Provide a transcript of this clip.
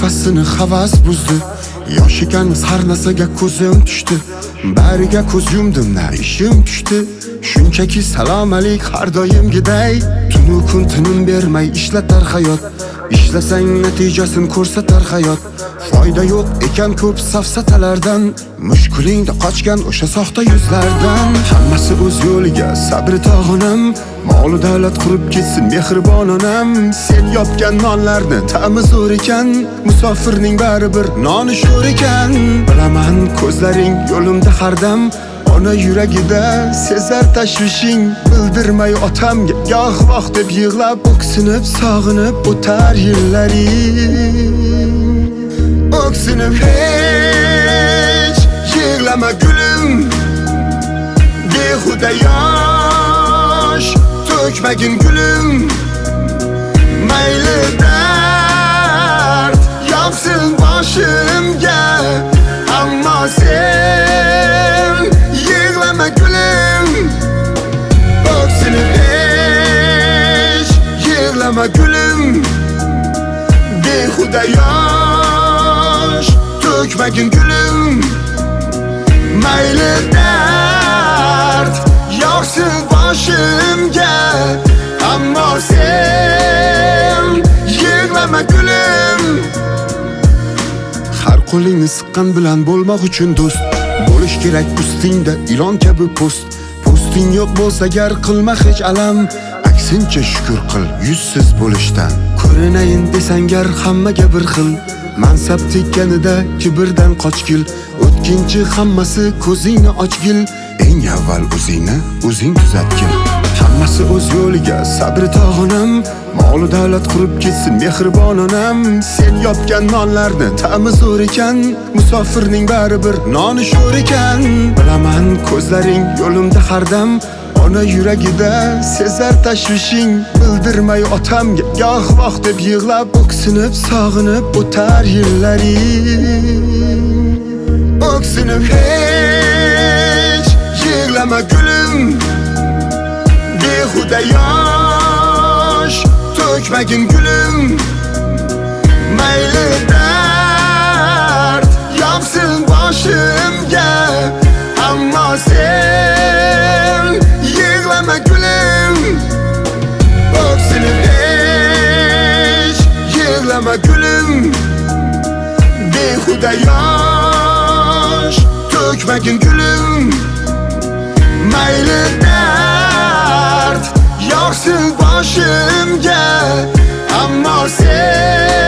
hammasini havas buzdi. Yosh ekanmiz har narsaga ko'zim tushdi. Bariga ko'z yumdim, na ishim tushdi. Shunchaki salom alik har doimgiday. Tunu kun tinim bermay ishlatar hayot. Ishlasang natijasini ko'rsatar hayot. Foyda yo'q ekan ko'p safsatalardan. Mushkulingda qochgan o'sha soxta yuzlardan. Hammasi o'z yo'liga, sabri tog'onam. Mol davlat qurib ketsin mehribon onam. Sen yopgan nonlarni ta'mi zo'r ekan. Musofirning baribir noni sho'r ekan. Bilaman ko'zlaring yo'limda har dam. Ona yuragida sezar tashvishing. Bildirmay otamga goh voh deb yig'lab, o'ksinib sog'inib o'tar yillaring. O'ksinib hech yig'lama gulim, behuda yosh to'kmagin gulim. Mayli dard yopsin boshimga, ammo sen yig'lama gulim. O'ksinib hech yig'lama gulim, behuda yosh to'kmagin gulim. Mayli dard yog'sin boshimga, ammo sen yig'lama gulim. Har qo'lingni siqqan bilan bo'lmoq uchun do'st. Bo'lish kerak ustingda ilon kabi post. Posting yo'q bo'lsa gar qilma hech alam. Aksincha shukr qil yuzsiz bo'lishdan. Ko'rinayin desang gar hammaga bir xil. Mansab tekkanida kibrdan qochgil. O'tkinchi hammasi ko'zingni ochgil. Eng avval o'zingni o'zing tuzatgil. Hammasi o'z yo'liga, sabri tog'onam. Mol davlat qurib ketsin mehribon onam. Sen yopgan nonlarni ta'mi zo'r ekan. Musofirning baribir noni sho'r ekan. Bilaman ko'zlaring yo'limda har dam. Ona yuragida sezar tashvishing. Bildirmay otamga goh voh deb yig'lab, o'ksinib sog'inib o'tar yillaring. O'ksinib hech yig'lama gulim, behuda yosh to'kmagin gulim. Mayli dard yopsin boshimga, ammo sen yig'lama gulim. O'ksinib hech yig'lama gulim, behuda yosh to'kmagin gulim. Mayli dard yog'sin boshimga, ammo sen